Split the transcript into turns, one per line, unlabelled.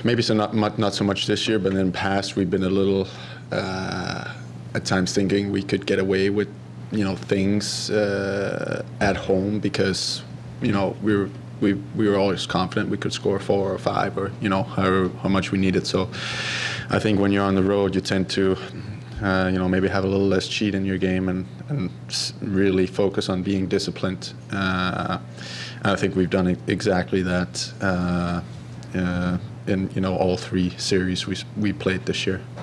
maybe not so much this year, but in the past we've been a little at times thinking we could get away with things at home because we were always confident we could score 4 or 5 or how much we needed. So I think when you're on the road, you tend to maybe have a little less cheat in your game and really focus on being disciplined. I think we've done exactly that in all 3 series we played this year.